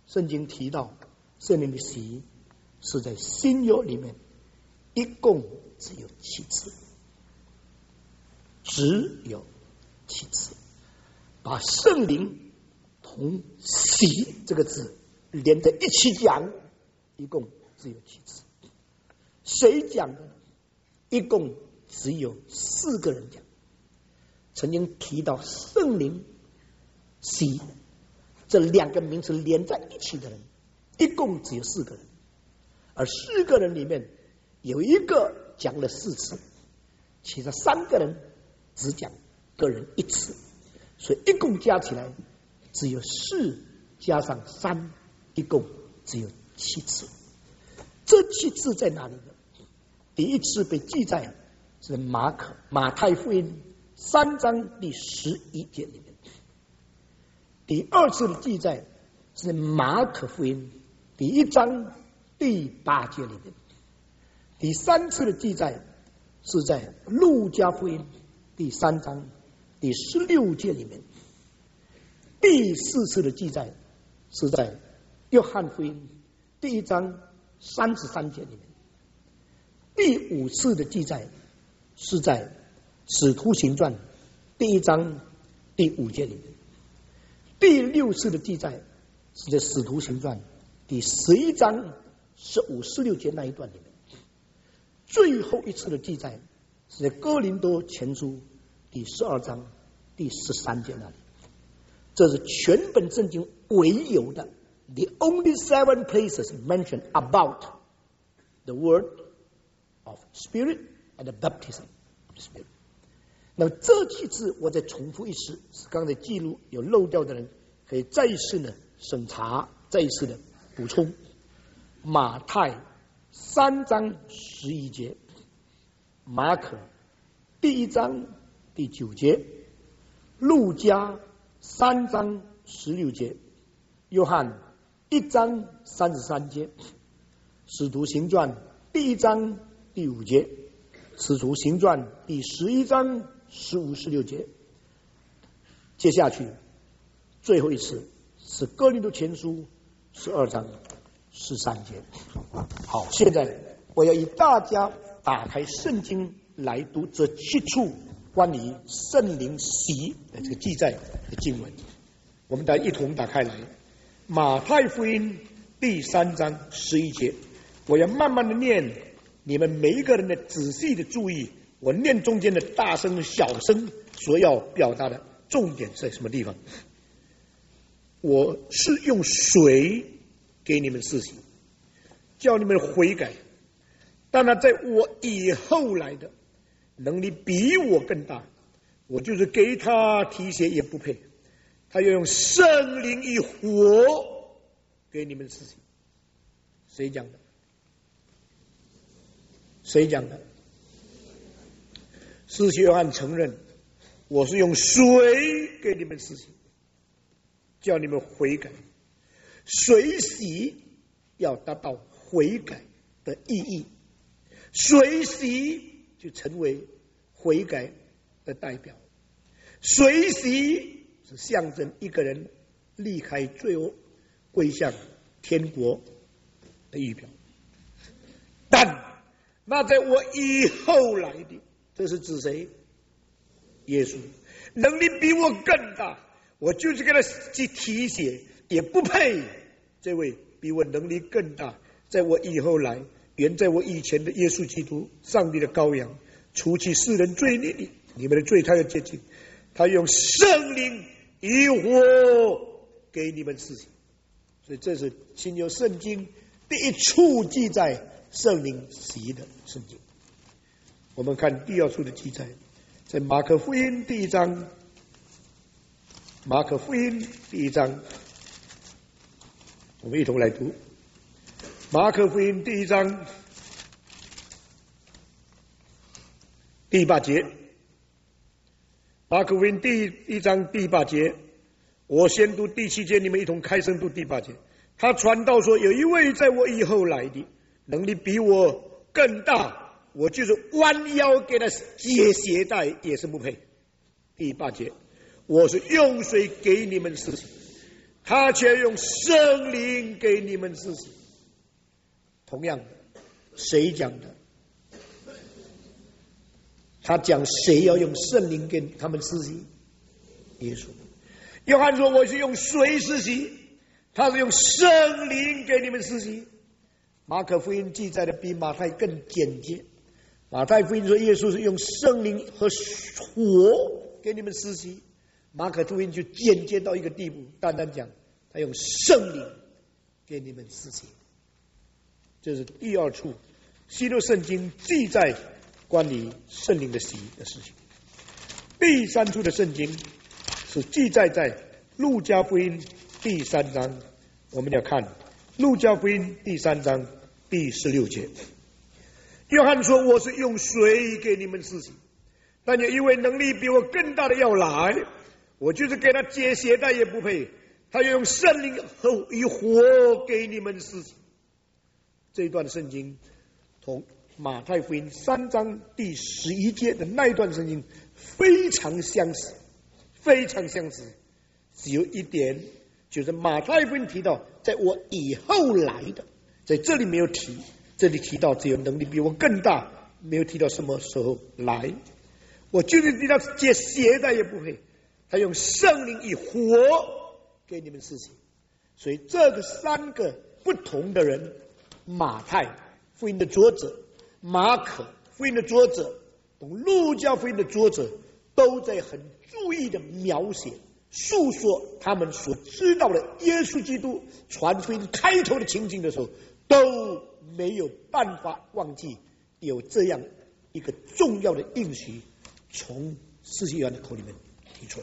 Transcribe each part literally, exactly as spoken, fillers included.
圣经提到圣灵的洗是在新约里面一共只有七次，只有七次，把圣灵同洗这个字连在一起讲，一共只有七次。谁讲的呢？一共只有四个人讲。曾经提到圣灵洗这两个名词连在一起的人，一共只有四个人，而四个人里面有一个讲了四次，其他三个人只讲个人一次，所以一共加起来只有四加上三，一共只有七次。这七次在哪里呢？第一次被记载是马可马太福音三章第十一节里面，第二次的记载是马可福音第一章第八节里面，第三次的记载是在路加福音第三章第十六节里面，第四次的记载是在约翰福音第一章三十三节里面，第五次的记载是在使徒行传第一章第五节里面，第六次的记载是在使徒行传第十一章十五十六节那一段里面，最后一次的记载是在哥林多前书第十二章第十三节那里。这是全本圣经唯有的 the only seven places mentioned about the word of Spirit and the baptism of Spirit。 那么这几次我再重复一次，是刚才记录有漏掉的人可以再一次的审查，再一次的补充。马太三章十一节，马可第一章第九节，路加三章十六节，约翰一章三十三节，使徒行传第一章第五节，使徒行传第十一章十五十六节。接下去最后一次是哥林多前书十二章十三节。好，现在我要以大家打开圣经来读这七处关于圣灵洗的这个记载的经文。我们来一同打开来，马太福音第三章十一节，我要慢慢的念，你们每一个人的仔细的注意，我念中间的大声小声所要表达的重点在什么地方。我是用水给你们施洗，叫你们悔改，但那在我以后来的能力比我更大，我就是给他提鞋也不配，他要用圣灵与火给你们施洗。谁讲的？谁讲的？施洗约翰承认，我是用水给你们施洗，叫你们悔改。水洗要达到悔改的意义，水洗就成为悔改的代表，水洗是象征一个人离开罪恶归向天国的预表。但那在我以后来的，这是指谁？耶稣，能力比我更大，我就是给他去提鞋也不配。这位比我能力更大，在我以后来，原在我以前的耶稣基督，上帝的羔羊，除去世人罪孽的，你们的罪他要洁净，他用圣灵与火给你们施洗。所以这是新约圣经第一处记载圣灵洗的圣经。我们看第二处的记载，在马可福音第一章，马可福音第一章，我们一同来读马可福音第一章第八节。马可福音第一章第八节，我先读第七节，你们一同开声读第八节。他传道说，有一位在我以后来的，能力比我更大，我就是弯腰给他解鞋带也是不配。第八节，我是用水给你们施洗， 他却用圣灵给你们施洗。同样的，谁讲的？他讲谁要用圣灵给他们施洗？耶稣。约翰说：“我是用水施洗，他是用圣灵给你们施洗。”马可福音记载的比马太更简洁。马太福音说耶稣是用圣灵和火给你们施洗，马可福音就简洁到一个地步，单单讲他用圣灵给你们施洗。这是第二处新约圣经记载关于圣灵的洗的事情。第三处的圣经是记载在路加福音第三章，我们要看路加福音第三章第十六节。约翰说：“我是用水给你们施洗，但有一位能力比我更大的要来，我就是给他解鞋带也不配。他要用圣灵和以火给你们施洗。”这一段圣经同马太福音三章第十一节的那一段圣经非常相似，非常相似。只有一点，就是马太福音提到在我以后来的，在这里没有提，这里提到只有能力比我更大，没有提到什么时候来。我就是提到解鞋带也不配，他用圣灵以火给你们施洗。所以这个三个不同的人，马太福音的作者、马可福音的作者同路加福音的作者，都在很注意的描写诉说他们所知道的耶稣基督传福音开头的情景的时候，都没有办法忘记有这样一个重要的应许从施洗约翰的口里面提出来。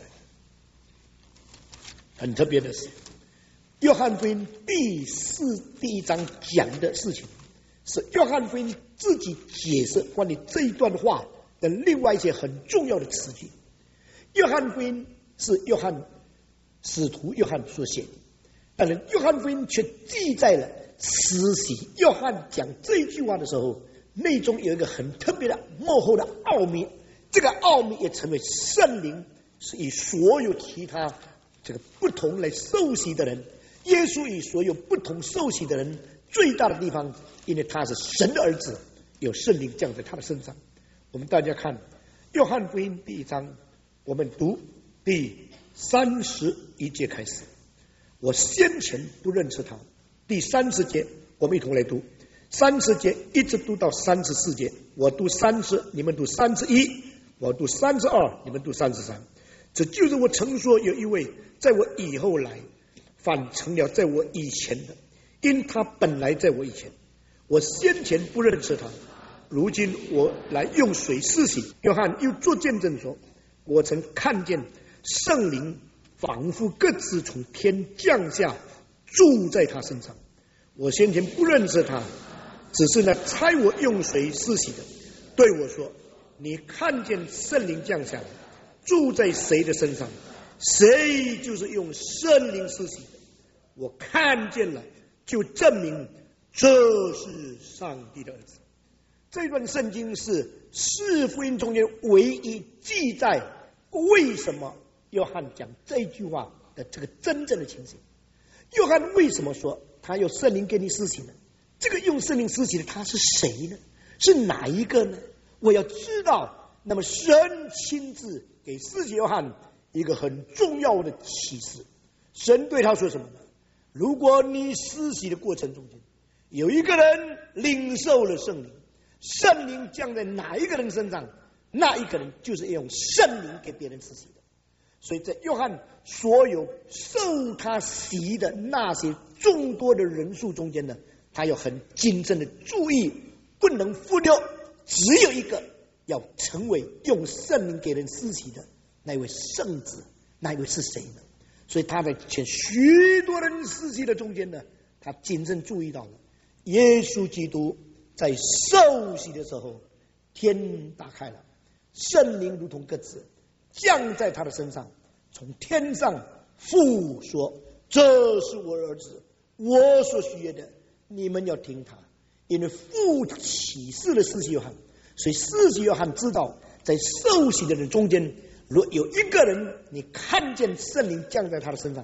很特别的是，约翰福音第四第一章讲的事情，是约翰福音自己解释关于这一段话的另外一些很重要的词句。约翰福音是约翰使徒约翰所写的，但是约翰福音却记载了施洗约翰讲这一句话的时候，内中有一个很特别的幕后的奥秘。这个奥秘也成为圣灵是以所有其他这个不同来受洗的人，耶稣与所有不同受洗的人最大的地方，因为他是神的儿子，有圣灵降在他的身上。我们大家看约翰福音第一章，我们读第三十一节开始。我先前不认识他。第三十节我们一同来读，三十节一直读到三十四节，我读三十，你们读三十一，我读三十二，你们读三十三。这就是我曾说有一位在我以后来，反成了在我以前的，因他本来在我以前，我先前不认识他，如今我来用水施洗。约翰又做见证说，我曾看见圣灵仿佛鸽子从天降下，住在他身上。我先前不认识他，只是呢差我用水施洗的对我说，你看见圣灵降下来住在谁的身上，谁就是用圣灵施洗的。我看见了，就证明这是上帝的儿子。这段圣经是四福音中间唯一记载为什么约翰讲这句话的这个真正的情形。约翰为什么说他有圣灵给你施洗呢？这个用圣灵施洗的他是谁呢？是哪一个呢？我要知道。那么神亲自给施洗约翰一个很重要的启示。神对他说什么呢？如果你施洗的过程中间有一个人领受了圣灵，圣灵降在哪一个人身上，那一个人就是用圣灵给别人施洗的。所以在约翰所有受他洗的那些众多的人数中间呢，他有很谨慎的注意，不能忽略只有一个要成为用圣灵给人施洗的那位圣子，那一位是谁呢？所以他在前许多人施洗的中间呢，他谨慎注意到了耶稣基督在受洗的时候，天打开了，圣灵如同鸽子降在他的身上，从天上父说，这是我儿子，我所喜悦的，你们要听他。因为父启示了施洗约翰，所以施洗约翰知道在受洗的人中间，如果有一个人你看见圣灵降在他的身上，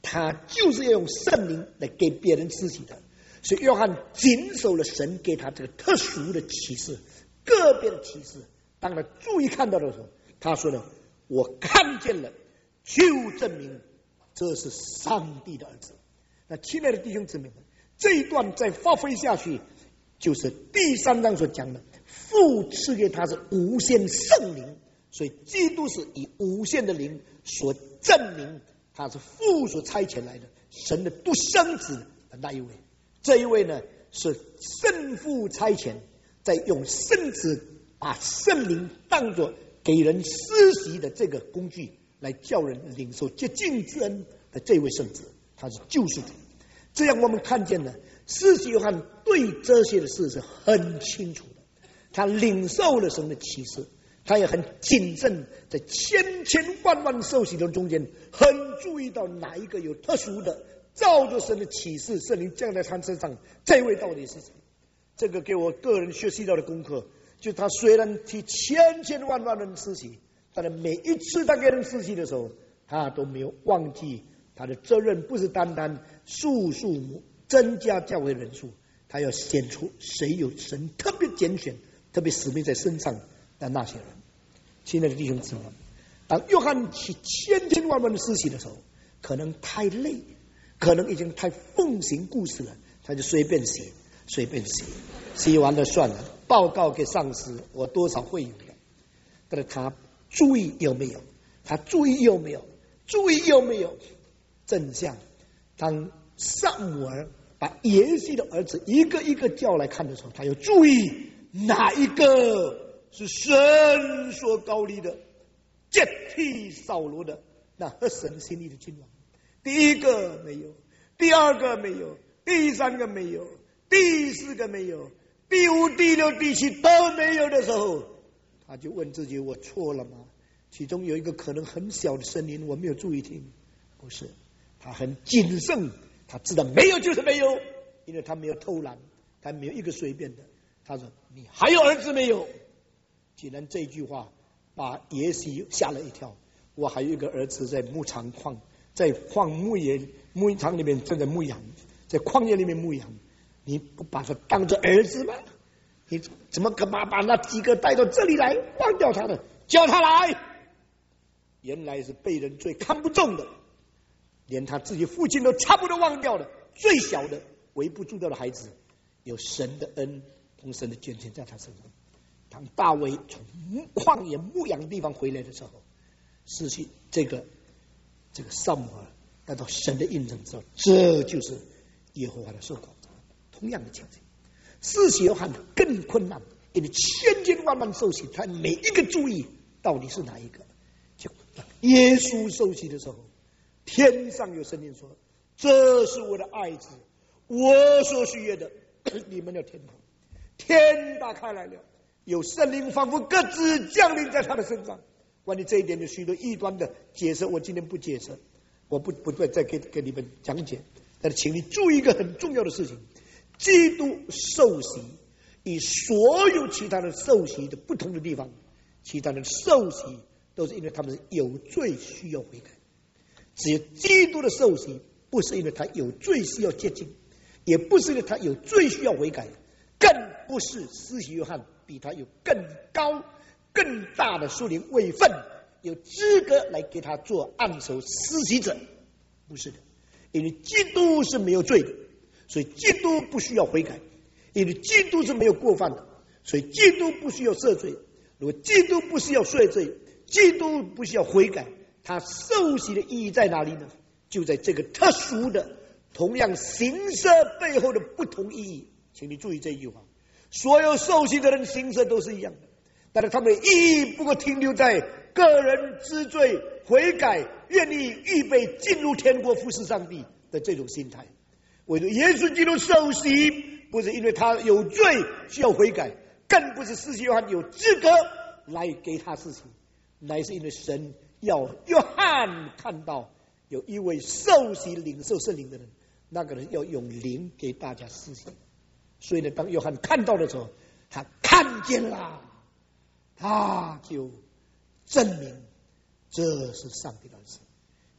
他就是要用圣灵来给别人施洗的。所以约翰谨守了神给他这个特殊的启示，个别的启示。当他注意看到的时候，他说呢，我看见了，就证明这是上帝的儿子。那亲爱的弟兄姊妹们，这一段再发挥下去，就是第三章所讲的，父赐给他是无限圣灵，所以基督是以无限的灵所证明他是父所差遣来的神的独生子的那一位。这一位呢，是圣父差遣，在用圣子把圣灵当作给人施洗的这个工具，来叫人领受洁净之恩的这位圣子，他是救赎主。这样我们看见了施洗约翰对这些的事是很清楚的，他领受了神的启示，他也很谨慎，在千千万万受洗的中间，很注意到哪一个有特殊的照着神的启示，圣灵降在他身上，这位到底是谁？这个给我个人学习到的功课，就他虽然替千千万万人施洗，但是每一次他给人施洗的时候，他都没有忘记他的责任，不是单单数数目增加教会人数，他要显出谁有神特别拣选、特别使命在身上的那些人。亲爱的弟兄姊妹，当约翰去千千万万的施洗的时候，可能太累，可能已经太奉行故事了，他就随便写，随便写，写完了算了，报告给上司，我多少会有的。但是他注意有没有？他注意有没有？注意有没有？正像当撒母耳把耶西的儿子一个一个叫来看的时候，他要注意哪一个是神所膏立的，接替扫罗的那合神心意的君王。第一个没有，第二个没有，第三个没有，第四个没有，第五、第六、第七都没有的时候，他就问自己：我错了吗？其中有一个可能很小的声音我没有注意听，不是，他很谨慎，他知道没有就是没有，因为他没有偷懒，他没有一个随便的。他说：你还有儿子没有？既然这句话把耶西吓了一跳，我还有一个儿子在牧场旷，在旷牧野牧场里面正在牧羊，在旷野里面牧羊，你不把他当作儿子吗？你怎么可把把那几个带到这里来，忘掉他的？叫他来！原来是被人最看不重的，连他自己父亲都差不多忘掉了，最小的微不足道的孩子，有神的恩同神的眷顾在他身上。当大卫从旷野牧羊的地方回来的时候，失去这个这个撒母耳得到神的印证之后，这就是耶和华的受膏者。同样的情形，施洗约翰更困难，因为千千万万受洗，他每一个注意到底是哪一个。就耶稣受洗的时候，天上有声音说：这是我的爱子，我所喜悦的，你们要听从。天打开来了，有圣灵仿佛鸽子降临在他的身上。关于这一点有许多异端的解释，我今天不解释，我不不再给给你们讲解。但是请你注意一个很重要的事情，基督受洗与所有其他的受洗的不同的地方，其他的受洗都是因为他们是有罪需要悔改，只有基督的受洗不是因为他有罪需要洁净，也不是因为他有罪需要悔改，更不是施洗约翰比他有更高更大的属灵位分，有资格来给他做按手施洗者，不是的。因为基督是没有罪的，所以基督不需要悔改；因为基督是没有过犯的，所以基督不需要赦罪。如果基督不需要赦罪，基督不需要悔改，他受洗的意义在哪里呢？就在这个特殊的同样形色背后的不同意义。请你注意这一句话，所有受洗的人形色都是一样的，但是他们的意义不过停留在个人知罪悔改，愿意预备进入天国服侍上帝的这种心态。唯独耶稣基督受洗，不是因为他有罪需要悔改，更不是施洗约翰有资格来给他施洗，乃是因为神要约翰看到有一位受洗领受圣灵的人，那个人要用灵给大家施洗。所以呢，当约翰看到的时候，他看见了，他就证明这是上帝的儿子。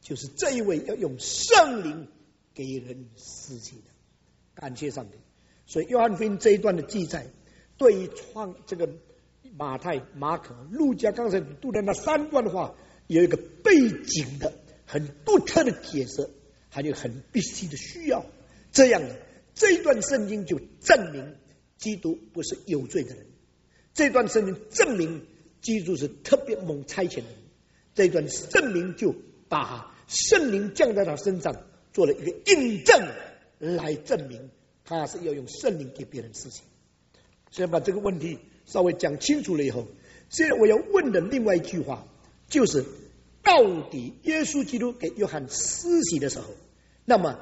就是这一位要用圣灵给人施洗的。感谢上帝。所以约翰福音这一段的记载，对于创这个马太、马可、路加刚才读的那三段的话，有一个背景的很独特的解释，还有很必须的需要。这样呢，这一段圣经就证明基督不是有罪的人，这段圣经证明基督是特别蒙差遣的人，这段圣经就把圣灵降在他身上做了一个印证，来证明他是要用圣灵给别人施洗。所以把这个问题稍微讲清楚了以后，现在我要问的另外一句话就是，到底耶稣基督给约翰施洗的时候，那么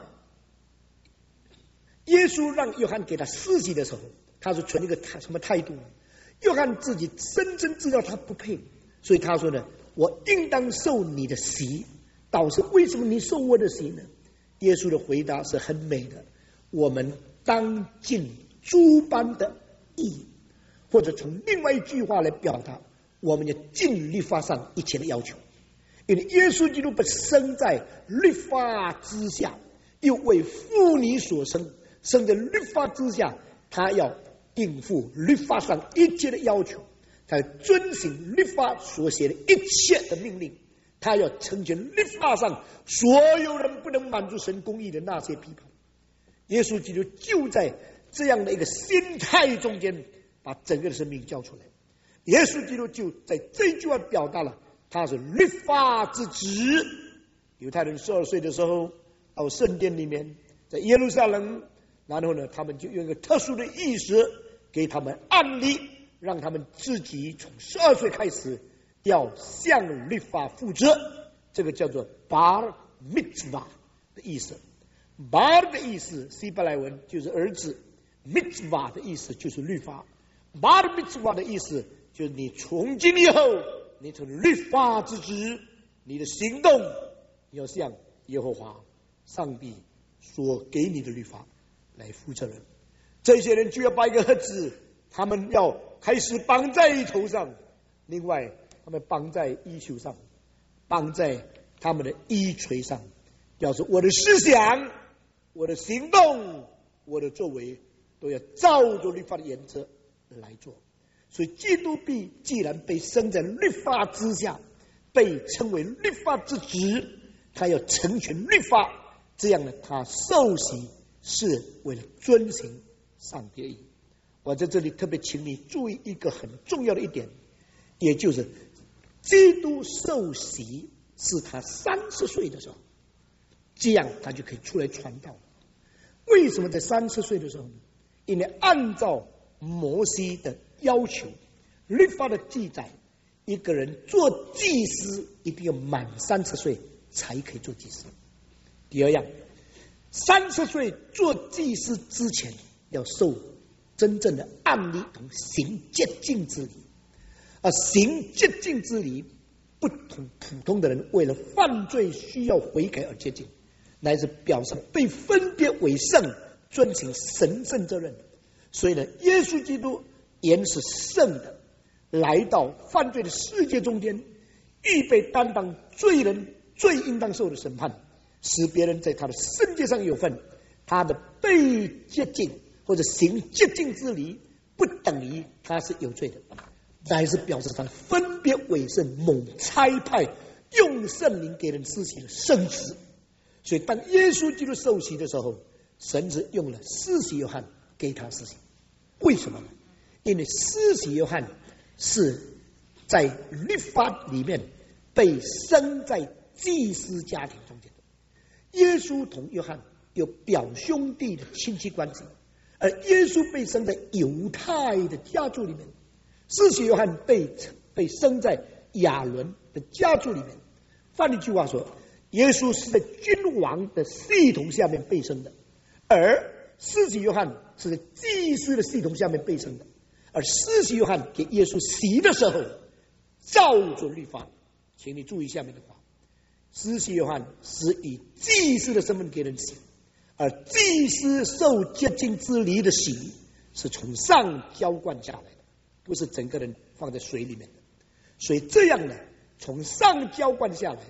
耶稣让约翰给他施洗的时候，他是存一个什么态度呢？约翰自己深深知道他不配，所以他说呢，我应当受你的洗。导师，为什么你受我的洗呢？耶稣的回答是很美的，我们当尽诸般的义，或者从另外一句话来表达，我们要尽律法上一切的要求。因为耶稣基督不生在律法之下，又为妇女所生，生在律法之下，他要应付律法上一切的要求，他要遵行律法所写的一切的命令，他要成全律法上所有人不能满足神公义的那些批判。耶稣基督就在这样的一个心态中间，把整个的生命交出来。耶稣基督就在这句话表达了他是律法之子。犹太人十二岁的时候到圣殿里面，在耶路撒冷，然后呢，他们就用一个特殊的意识给他们案例，让他们自己从十二岁开始要向律法负责。这个叫做 bar mitzvah 的意思。bar 的意思希伯来文就是儿子， mitzvah 的意思就是律法。bar mitzvah 的意思就是你从今以后，你成律法之子，你的行动要向耶和华上帝所给你的律法来负责任。这些人就要把一个盒子，他们要开始绑在头上，另外他们绑在衣袖上，绑在他们的衣垂上，表示我的思想、我的行动、我的作为都要照着律法的原则来做。所以基督必既然被生在律法之下，被称为律法之子，他要成全律法，这样呢，他受洗是为了遵行上帝的意。我在这里特别请你注意一个很重要的一点，也就是基督受洗是他三十岁的时候，这样他就可以出来传道。为什么在三十岁的时候呢？因为按照摩西的要求，律法的记载，一个人做祭司一定要满三十岁才可以做祭司。第二样，三十岁做祭司之前要受真正的按律同行洁净之礼。而行洁净之礼不同普通的人为了犯罪需要悔改而洁净，乃是表示被分别为圣，遵行神圣责任。所以呢，耶稣基督原是圣的，来到犯罪的世界中间，预备担当罪人最应当受的审判，使别人在他的圣洁上有份。他的被洁净或者行洁净之礼，不等于他是有罪的，乃是表示他分别为圣，蒙差派，用圣灵给人施洗的圣子。所以当耶稣基督受洗的时候，神子用了施洗约翰给他施洗。为什么呢？因为施洗约翰是在律法里面被生在祭司家庭中间的。耶稣同约翰有表兄弟的亲戚关系，而耶稣被生在犹太的家族里面，施洗约翰被被生在亚伦的家族里面。换一句话说，耶稣是在君王的系统下面被生的，而施洗约翰是在祭司的系统下面被生的。而施洗约翰给耶稣洗的时候，照着律法，请你注意下面的话，施洗约翰是以祭司的身份给人洗，而祭司受洁净之礼的洗是从上浇灌下来的，不是整个人放在水里面的。所以这样呢，从上浇灌下来，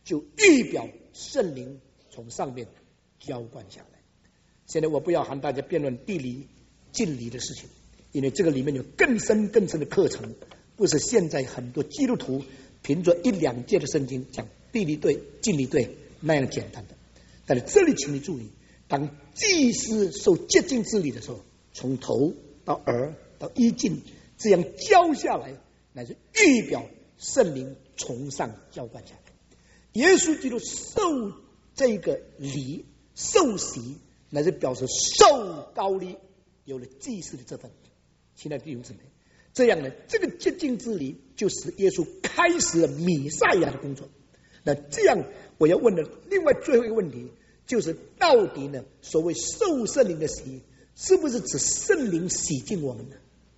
就预表圣灵从上面浇灌下来。现在我不要和大家辩论地理敬礼的事情，因为这个里面有更深更深的课程，不是现在很多基督徒凭着一两节的圣经讲地理对敬礼对那样简单的。但是这里请你注意，当祭司受洁净之礼的时候，从头到耳到衣襟这样浇下来，乃是预表圣灵从上浇灌下来。耶稣基督受这个礼受洗，乃是表示受膏礼，有了祭司的这份。亲爱的弟兄姊妹，这样呢，这个洁净之礼就使耶稣开始了弥赛亚的工作。那这样我要问的另外最后一个问题，就是到底呢，所谓受圣灵的洗，是不是指圣灵洗净我们呢？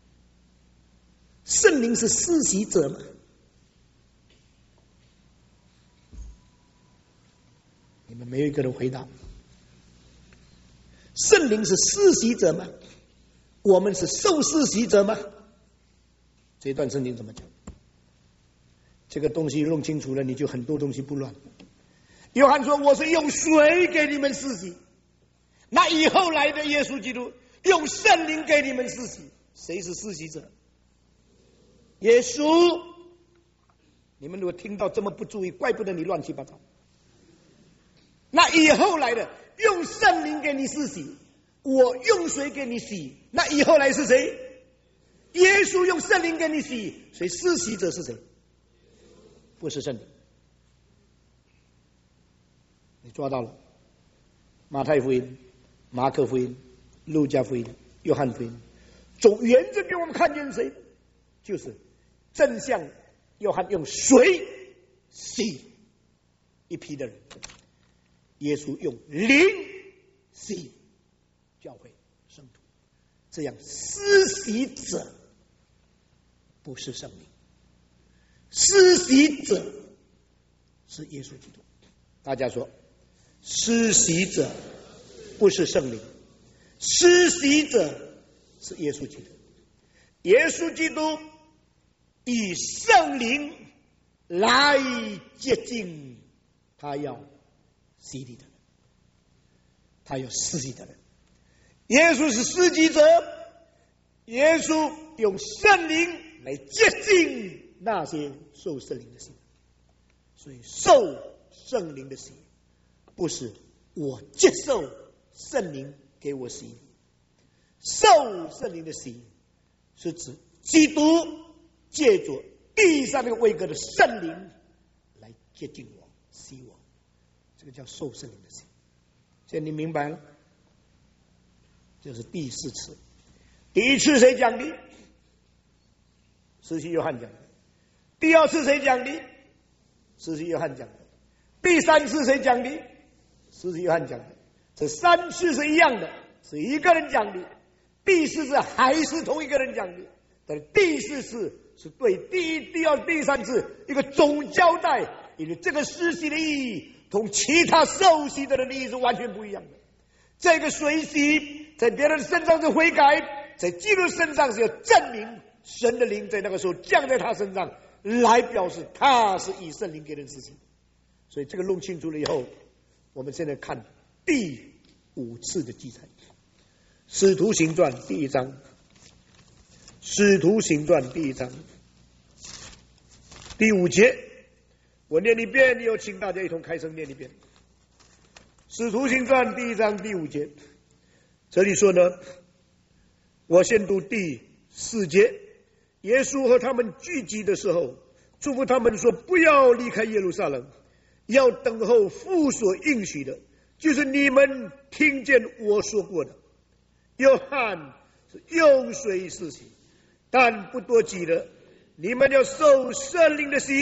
圣灵是施洗者吗？你们没有一个人回答。圣灵是施洗者吗？我们是受施洗者吗？这段圣经怎么讲？这个东西弄清楚了，你就很多东西不乱。约翰说：“我是用水给你们施洗。”那以后来的耶稣基督用圣灵给你们施洗，谁是施洗者？耶稣。你们如果听到这么不注意，怪不得你乱七八糟。那以后来的用圣灵给你施洗，我用水给你洗，那以后来是谁？耶稣用圣灵给你洗，所以施洗者是谁？不是圣灵。你抓到了。马太福音、马可福音、路加福音、约翰福音，总原则给我们看见谁？就是正像约翰用水洗一批的人，耶稣用灵洗教会圣徒。这样施洗者不是圣灵，施洗者是耶稣基督。大家说，施洗者不是圣灵，施洗者是耶稣基督。耶稣基督以圣灵来洁净他要洗礼的人，他要施洗的人。耶稣是施洗者，耶稣用圣灵来洁净那些受圣灵的洗。所以受圣灵的洗，不是我接受圣灵给我洗礼，受圣灵的洗是指基督借着地上那个位格的圣灵来接近我、洗我，这个叫受圣灵的洗。现在你明白了？这是第四次。第一次谁讲的？施洗约翰讲的。第二次谁讲的？施洗约翰讲的。第三次谁讲的？施洗约翰讲的。这三次是一样的，是一个人讲的。第四次还是同一个人讲的，但第四次是对第一、第二、第三次一个总交代，因为这个施洗的意义同其他受洗的人的意义是完全不一样的。这个水洗在别人身上是悔改，在基督身上是要证明神的灵在那个时候降在他身上，来表示他是以圣灵给人施洗。所以这个弄清楚了以后，我们现在看第五次的记载，使徒行传第一章，使徒行传第一章第五节，我念一遍，有请大家一同开声念一遍。使徒行传第一章第五节，这里说呢，我先读第四节。耶稣和他们聚集的时候，嘱咐他们说，不要离开耶路撒冷，要等候父所应许的，就是你们听见我说过的。约翰是用水施洗，但不多几了，你们要受圣灵的洗。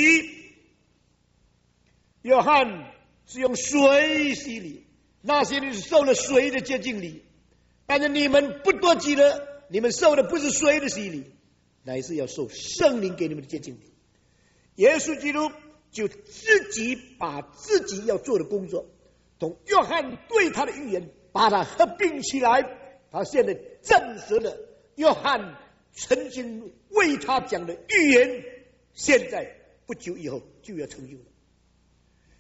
约翰是用水洗礼，那些人是受了水的洁净礼，但是你们不多几了，你们受的不是水的洗礼，乃是要受圣灵给你们的洁净礼。耶稣基督就自己把自己要做的工作同约翰对他的预言把它合并起来，他现在证实了约翰曾经为他讲的预言，现在不久以后就要成就了。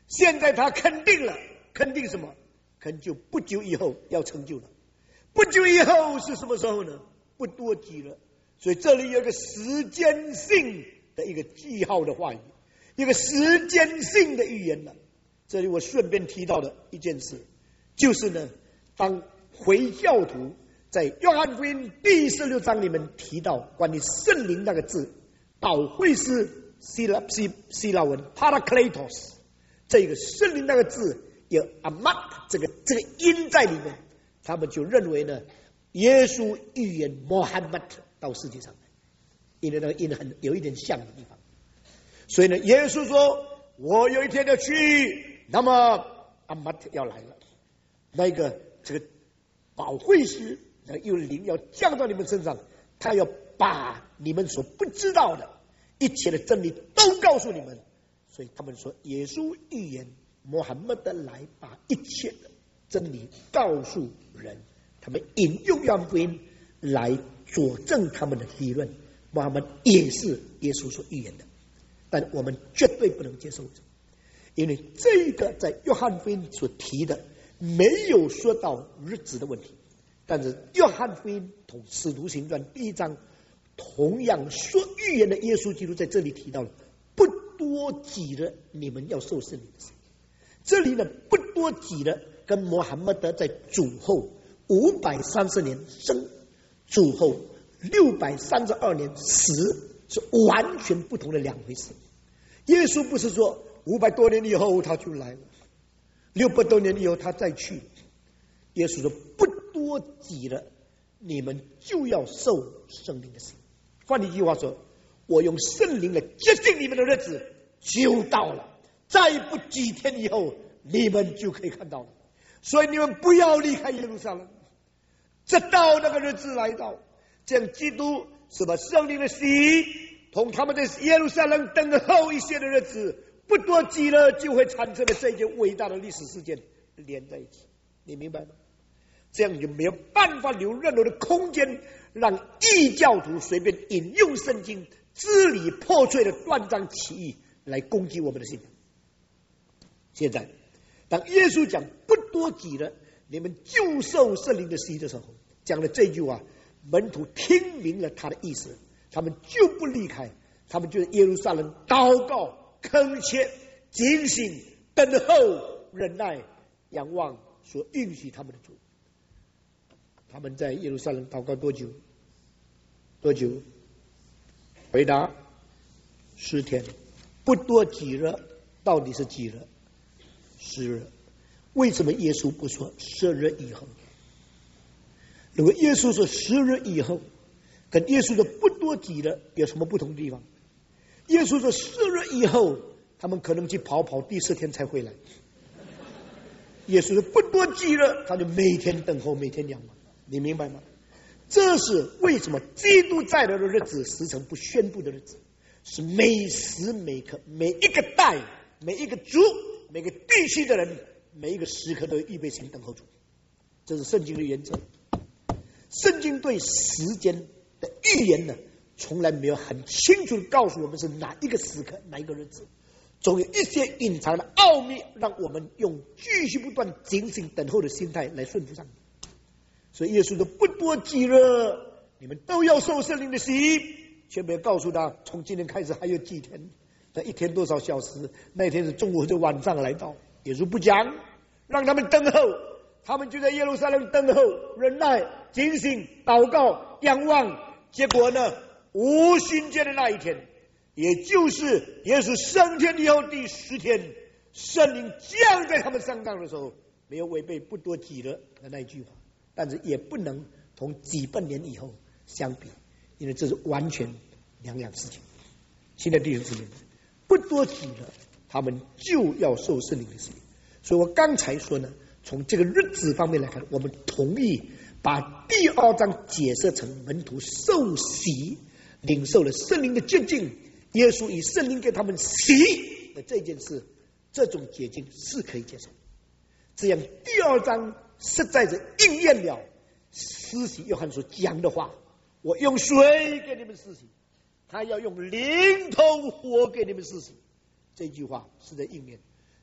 现在他肯定了，肯定什么？肯定不久以后要成就了。不久以后是什么时候呢？不多几了。所以这里有一个时间性的一个记号的话语，一个时间性的预言了。这里我顺便提到的一件事，就是呢，当回教徒在约翰福音第十六章里面提到关于圣灵那个字，保惠师希腊希希腊文 Parakletos， 这个圣灵那个字有 amat 这个这个音在里面，他们就认为呢，耶稣预言 Muhammad 到世界上来，因为那个音很有一点像的地方，所以呢，耶稣说我有一天要去，那么 amat 要来了，那个这个保惠师有灵要降到你们身上，他要把你们所不知道的一切的真理都告诉你们。所以他们说耶稣预言穆罕默德来把一切的真理告诉人，他们引用约翰福音来佐证他们的理论。穆罕默德也是耶稣所预言的，但我们绝对不能接受，因为这个在约翰福音所提的没有说到日子的问题，但是约翰福音同使徒行传第一章同样说预言的耶稣基督在这里提到了不多几了你们要受圣灵的事。这里呢，不多几了跟穆罕默德在主后五百三十年生，主后六百三十二年死是完全不同的两回事。耶稣不是说五百多年以后他就来了，六百多年以后他再去。耶稣说不多几了你们就要受圣灵的洗。换一句话说，我用圣灵来洁净你们的日子就到了，再不几天以后你们就可以看到了。所以你们不要离开耶路撒冷，直到那个日子来到，这样基督是把圣灵的洗同他们在耶路撒冷等候一些的日子不多几了就会产生的这一件伟大的历史事件连在一起。你明白吗？这样就没有办法留任何的空间让异教徒随便引用圣经支离破碎的断章取义来攻击我们的信仰。现在当耶稣讲不多几了你们就受圣灵的洗的时候，讲了这句话，门徒听明了他的意思，他们就不离开，他们就在耶路撒冷祷告恳切警醒等候忍耐仰望所允许他们的主。他们在耶路撒冷祷告多久？多久？回答十天。不多几日，到底是几日？十日。为什么耶稣不说十日以后？如果耶稣说十日以后，跟耶稣说不多几日有什么不同的地方？耶稣说十日以后，他们可能去跑跑，第四天才回来。耶稣说不多几日，他就每天等候，每天仰望。你明白吗？这是为什么基督再来的日子时辰不宣布的日子，是每时每刻每一个代每一个族每个地区的人每一个时刻都预备心等候主。这是圣经的原则。圣经对时间的预言呢，从来没有很清楚的告诉我们是哪一个时刻哪一个日子，总有一些隐藏的奥秘让我们用继续不断警醒等候的心态来顺服上帝。所以耶稣说不多几日你们都要受圣灵的洗，却没有告诉他从今天开始还有几天，那一天多少小时，那一天是中午或者晚上来到。耶稣不讲，让他们等候，他们就在耶路撒冷等候忍耐警醒祷告仰望。结果呢，五旬节的那一天，也就是耶稣升天以后第十天，圣灵降在他们身上的时候，没有违背不多几日的那一句话，但是也不能同几百年以后相比，因为这是完全两样事情。现在弟兄姊妹，不多几了他们就要受圣灵的洗。所以我刚才说呢，从这个日子方面来看，我们同意把第二章解释成门徒受洗领受了圣灵的洁净，耶稣以圣灵给他们洗的这件事，这种洁净是可以接受。这样第二章实在是应验了施洗约翰所讲的话，我用水给你们施洗，他要用灵通火给你们施洗，这句话是在应验。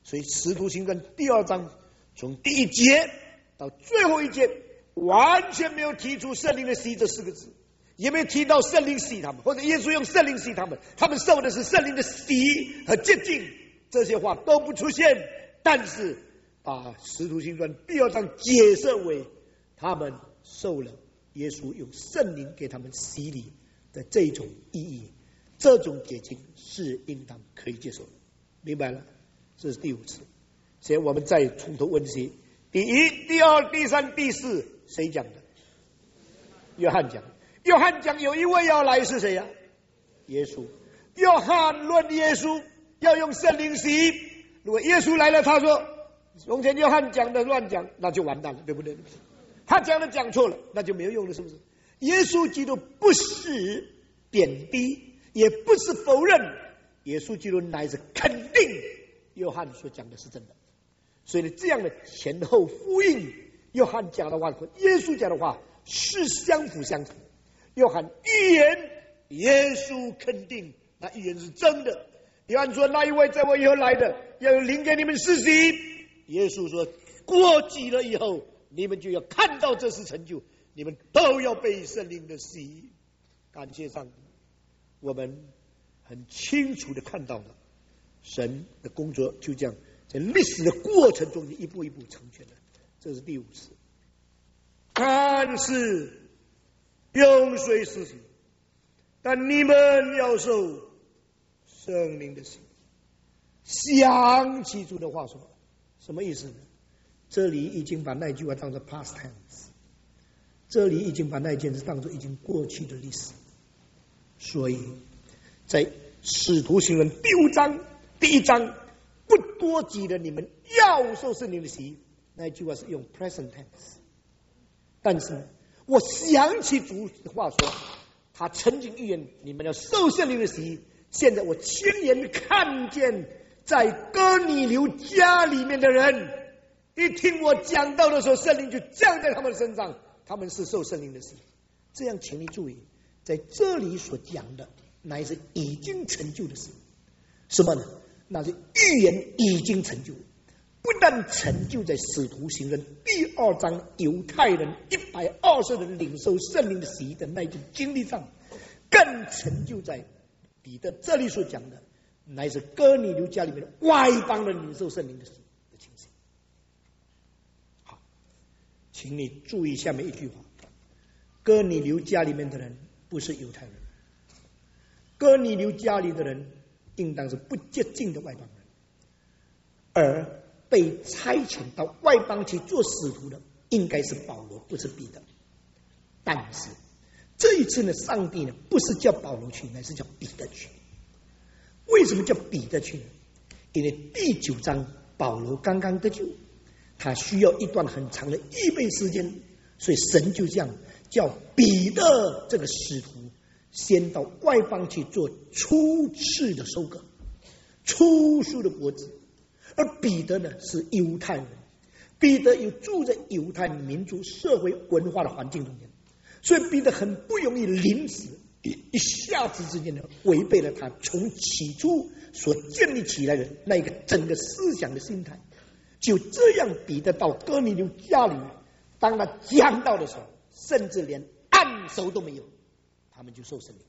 所以使徒行传第二章从第一节到最后一节完全没有提出圣灵的洗这四个字，也没有提到圣灵洗他们，或者耶稣用圣灵洗他们，他们受的是圣灵的洗和洁净，这些话都不出现。但是把使徒行传第二章解释为他们受了耶稣用圣灵给他们洗礼的这种意义，这种解经是应当可以接受的。明白了？这是第五次。所以我们再从头温习：第一、第二、第三、第四，谁讲的？约翰讲。约翰讲有一位要来是谁呀、啊？耶稣。约翰论耶稣要用圣灵洗。如果耶稣来了，他说从前约翰讲的乱讲，那就完蛋了，对不对？他讲的讲错了，那就没有用了，是不是？耶稣基督不是贬低，也不是否认，耶稣基督乃是肯定约翰所讲的是真的。所以呢，这样的前后呼应，约翰讲的话和耶稣讲的话是相辅相成。约翰预言，耶稣肯定，那预言是真的。约翰说：“那一位在我以后来的，要有灵给你们施洗。”耶稣说：“过几了以后，你们就要看到这是成就，你们都要被圣灵的洗。”感谢上帝，我们很清楚的看到了神的工作就这样在历史的过程中一步一步成全了。这是第五次。看是用水施洗，但你们要受圣灵的洗。想起主的话说，什么意思呢？这里已经把那句话当作 past tense， 这里已经把那件事当作已经过去的历史。所以在使徒行传第五章第一章，不多记的你们要受圣灵的洗，那句话是用 present tense。但是呢，我想起主的话说，他曾经预言你们要受圣灵的洗。现在我亲眼看见，在哥尼流家里面的人，一听我讲道的时候，圣灵就降在他们身上，他们是受圣灵的洗。这样，请你注意，在这里所讲的乃是已经成就的事。什么呢？那是预言已经成就，不但成就在使徒行传第二章犹太人一百二十人领受圣灵的洗的那种经历上，更成就在彼得这里所讲的，乃是哥尼流家里面的外邦人领受圣灵的洗的情形。好，请你注意下面一句话：哥尼流家里面的人不是犹太人，哥尼流家里的人应当是不洁净的外邦人，而被差遣到外邦去做使徒的应该是保罗，不是彼得。但是这一次呢，上帝呢不是叫保罗去，乃是叫彼得去。为什么叫彼得去呢？因为第九章保罗刚刚得救，他需要一段很长的预备时间，所以神就这样叫彼得这个使徒先到外邦去做初次的收割，初熟的果子。而彼得呢是犹太人，彼得又住在犹太民族社会文化的环境中间，所以彼得很不容易临时一下子之间呢违背了他从起初所建立起来的那个整个思想的心态。就这样，彼得到哥尼流家里，当他讲道的时候，甚至连按手都没有，他们就受圣灵。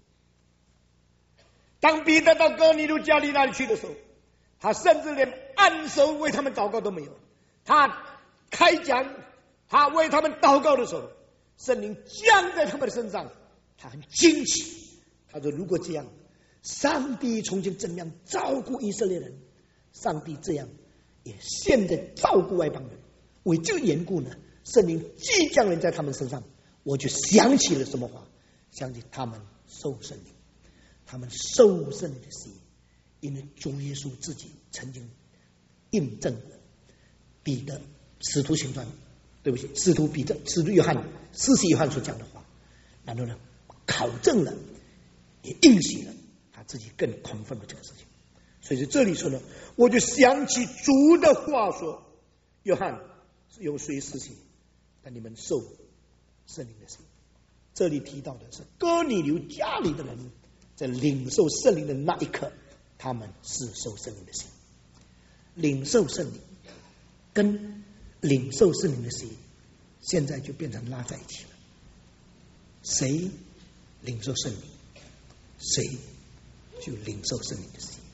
当彼得到哥尼流家里那里去的时候，他甚至连按手为他们祷告都没有。他开讲，他为他们祷告的时候，圣灵降在他们的身上，他很惊奇。他说：“如果这样，上帝从前怎样照顾以色列人，上帝这样也现在照顾外邦人。为这个缘故呢，圣灵即降临在他们身上。我就想起了什么话？想起他们受圣灵，他们受圣灵的洗。因为主耶稣自己曾经印证了彼得使徒行传，对不起，使徒彼得、使徒约翰、施洗约翰所讲的话，然后呢，考证了，也应许了，他自己更 confirm 了这个事情。所以在这里说呢，我就想起主的话说：约翰是用水施洗，但你们受圣灵的洗。这里提到的是哥尼流家里的人在领受圣灵的那一刻，他们是受圣灵的洗。 领受圣灵跟领受圣灵的喜，现在就变成拉在一起了。谁领受圣灵，谁就领受圣灵的喜。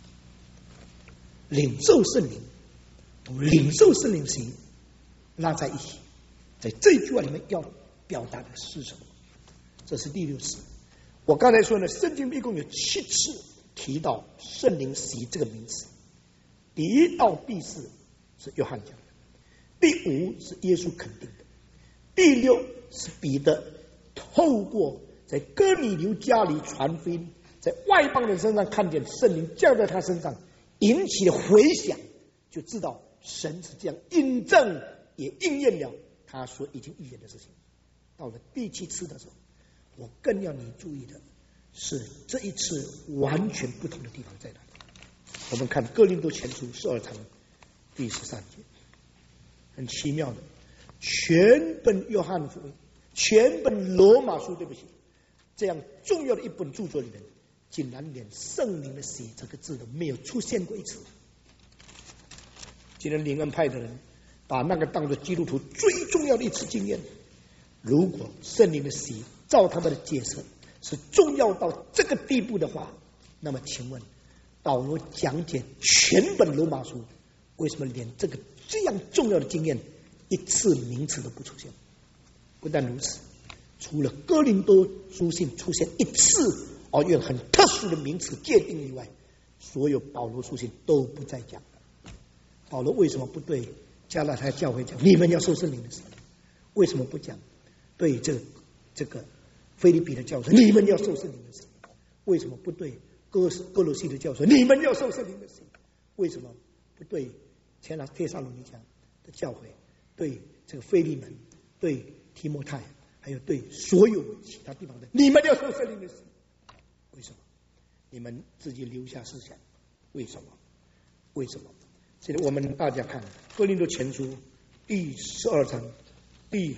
领受圣灵同领受圣灵的喜拉在一起，在这句话里面要表达的是什么？这是第六次。我刚才说呢，圣经一共有七次提到圣灵喜这个名词。第一到第四是约翰讲的，第五是耶稣肯定的，第六是彼得透过在哥尼流家里传福音，在外邦人身上看见圣灵降在他身上，引起了回响，就知道神是这样印证也应验了他所已经预言的事情。到了第七次的时候，我更要你注意的是这一次完全不同的地方在哪里。我们看哥林多前书十二章第十三节，很奇妙的，全本约翰福音，全本罗马书，对不起，这样重要的一本著作里面，竟然连圣灵的喜这个字都没有出现过一次。今天灵恩派的人把那个当作基督徒最重要的一次经验。如果圣灵的喜照他们的解释是重要到这个地步的话，那么请问保罗讲解全本罗马书，为什么连这个这样重要的经验一次名词都不出现？不但如此，除了哥林多书信出现一次而用很特殊的名词界定以外，所有保罗书信都不再讲了。保罗为什么不对加拉太教会讲你们要受圣灵的事？为什么不讲对这个这个腓立比的教会你们要受圣灵的事？为什么不对哥哥罗西的教会你们要受圣灵的事？为什么不对前来帖撒罗尼迦的教会，对这个腓利门，对提摩太，还有对所有其他地方的你们要受圣灵的事？为什么？你们自己留下思想，为什么？为什么？这里我们大家看哥林多前书第十二章第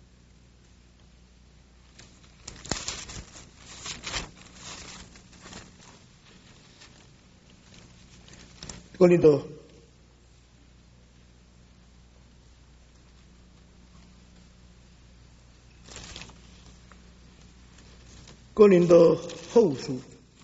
哥林多哥林多后书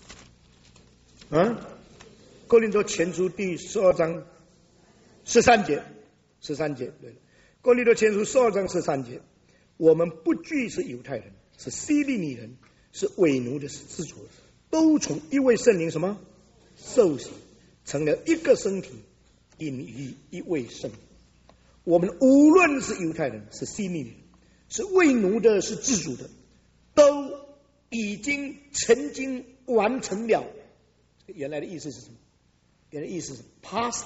啊，哥林多前书第十二章十三节，十三节对了，哥林多前书十二章十三节，我们不惧是犹太人，是希利尼人，是为奴的，是自主的，都从一位圣灵什么受洗，成了一个身体，因于一位圣灵。我们无论是犹太人，是希利尼人，是为奴的，是自主的，都已经曾经完成了。原来的意思是什么？原来的意思是 past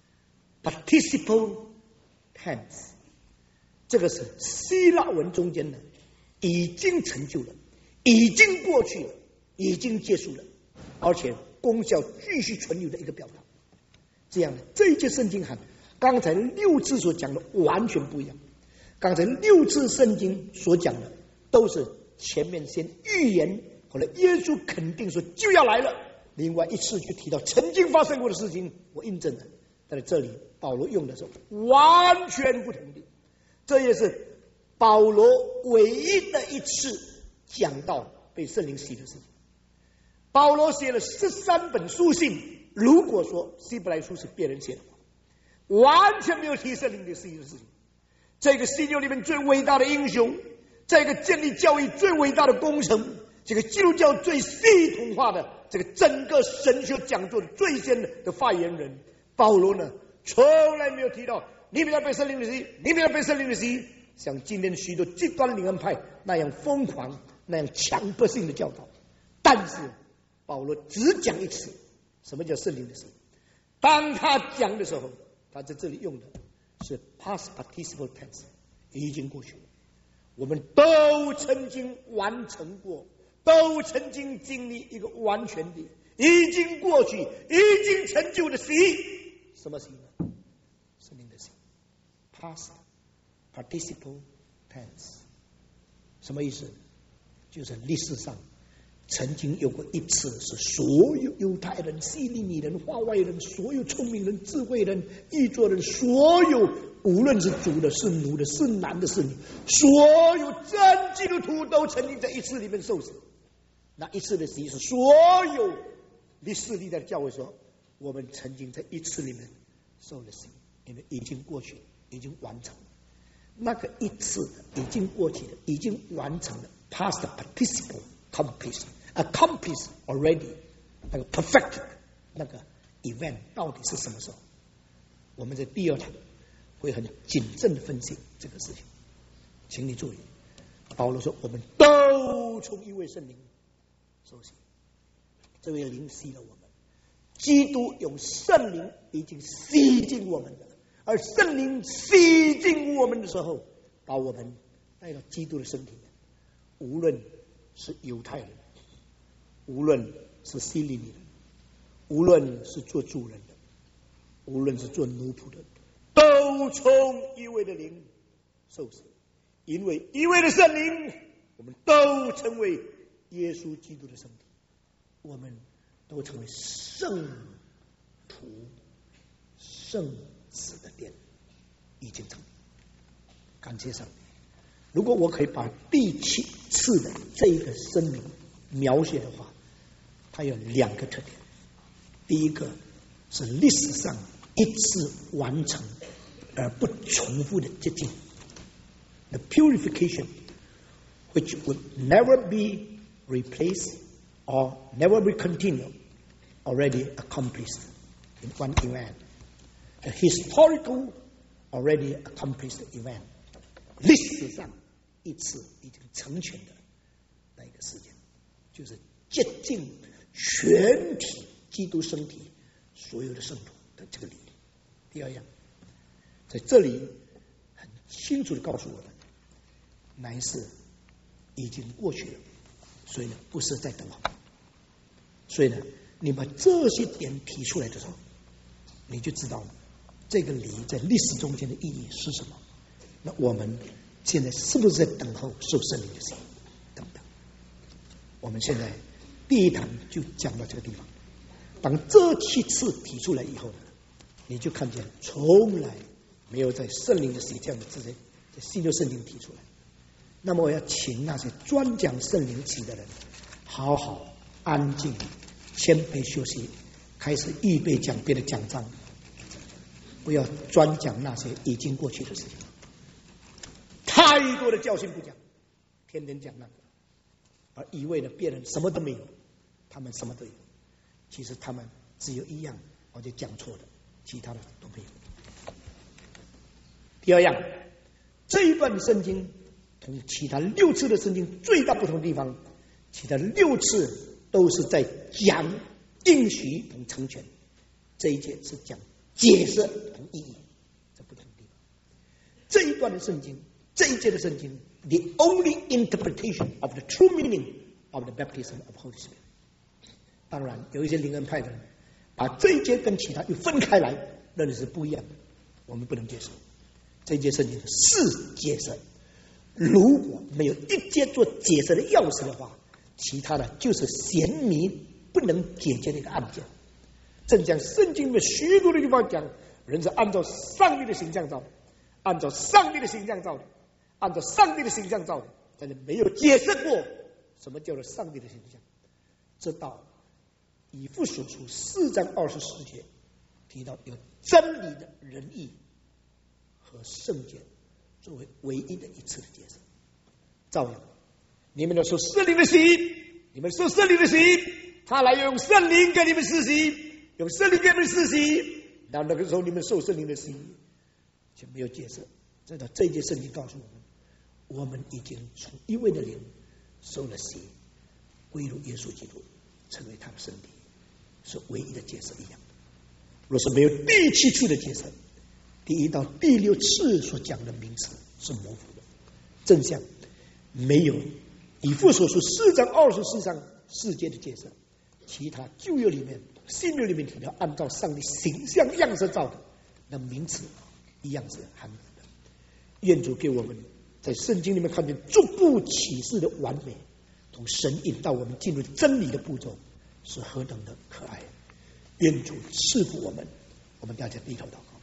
participle tense， 这个是希腊文中间的已经成就了，已经过去了，已经结束了，而且功效继续存留的一个表达。这样的这一节圣经和刚才六字所讲的完全不一样。刚才六字圣经所讲的都是前面先预言，后来耶稣肯定说就要来了，另外一次就提到曾经发生过的事情，我印证了。但是这里保罗用的是完全不同的，这也是保罗唯一的一次讲到被圣灵洗的事情。保罗写了十三本书信，如果说希伯来书是别人写的话，完全没有提圣灵的事情。这个新约里面最伟大的英雄，这个建立教义最伟大的工程，这个基督教最系统化的这个整个神学讲座的最先的发言人保罗呢，从来没有提到你们要被圣灵的洗，你们要被圣灵的洗，像今天许多极端灵恩派那样疯狂、那样强迫性的教导。但是保罗只讲一次，什么叫圣灵的洗？当他讲的时候，他在这里用的是 past participle tense， 已经过去了。我们都曾经完成过，都曾经经历一个完全的已经过去、已经成就的洗。什么洗呢？圣灵的洗 past participle tense。什么意思？就是历史上曾经有过一次，是所有犹太人、希利尼人、化外人、所有聪明人、智慧人、译作人，所有无论是主的、是奴的、是男的、是女，所有真基督徒都曾经在一次里面受死。那一次的死是所有历史历代的教会说，我们曾经在一次里面受了死，因为已经过去，已经完成了。那个一次已经过去了，已经完成了 ，past participle accomplished accomplished already， 那个 perfect 那个 event 到底是什么时候？我们在第二堂会很谨慎的分析这个事情，请你注意，保罗说我们都从一位圣灵受洗，这位灵吸了我们，基督用圣灵已经吸进我们的，而圣灵吸进我们的时候，把我们带到基督的身体里，无论是犹太人，无论是希利尼人，无论是做主人的，无论是做奴仆的，都从一位的灵受死，因为一位的圣灵，我们都成为耶稣基督的身体，我们都成为圣徒、圣子的殿，已经成立。感谢上帝。如果我可以把第七次的这一个声明描写的话，它有两个特点。第一个是历史上一次完成而不重复的洁净 ，the purification which would never be replaced or never be continued, already accomplished in one event. The historical already accomplished event. 历史上一次已经成全的那一个事件，就是洁净全体基督身体所有的圣徒的这个理。第二样，在这里很清楚的告诉我们，乃是已经过去了，所以呢，不是在等候。所以呢，你把这些点提出来的时候，你就知道了这个礼在历史中间的意义是什么。那我们现在是不是在等候受圣灵的洗？等等。我们现在第一堂就讲到这个地方。当这七次提出来以后呢，你就看见从来没有在圣灵的洗这样的字在在新约圣经提出来。那么我要请那些专讲圣灵洗的人，好好安静、谦卑休息，开始预备讲别的讲章，不要专讲那些已经过去的事情。太多的教训不讲，天天讲那个，而以为呢别人什么都没有，他们什么都有。其实他们只有一样，而且讲错的，其他的都没有。第二样，这一段圣经同其他六次的圣经最大不同的地方，其他六次都是在讲应许同成全，这一节是讲解释同意义，这不同的地方。这一段的圣经，这一节的圣经 ，the only interpretation of the true meaning of the baptism of Holy Spirit。当然，有一些灵恩派的人把这一节跟其他又分开来，认为是不一样的，我们不能接受。这一节圣经是解释，如果没有一节做解释的钥匙的话，其他的就是显迷不能解决的一个案件。正像圣经的许多的地方讲，人是按照上帝的形象造的，按照上帝的形象造的，按照上帝的形象造的，但是没有解释过什么叫做上帝的形象。直到以弗所书四章二十四节提到有真理的仁义和圣洁作为唯一的一次的解释。照样，你们要受圣灵的洗，你们受圣灵的洗，他来用圣灵给你们施洗，用圣灵给你们施洗。那那个时候你们受圣灵的洗，就没有解释。直到这一节圣经告诉我们，我们已经从一位的灵受了洗，归入耶稣基督，成为他的身体，是唯一的解释一样。若是没有第七次的解释，第一到第六次所讲的名词是模糊的，正像没有以弗所书四章二十四章世界的解释，其他旧约里面、新约里面提到按照上帝形象样式造的那名词一样是含糊的。愿主给我们在圣经里面看见逐步启示的完美， 从神引导我们进入真理的步骤是何等的可爱。愿主赐福我们，我们大家低头祷告。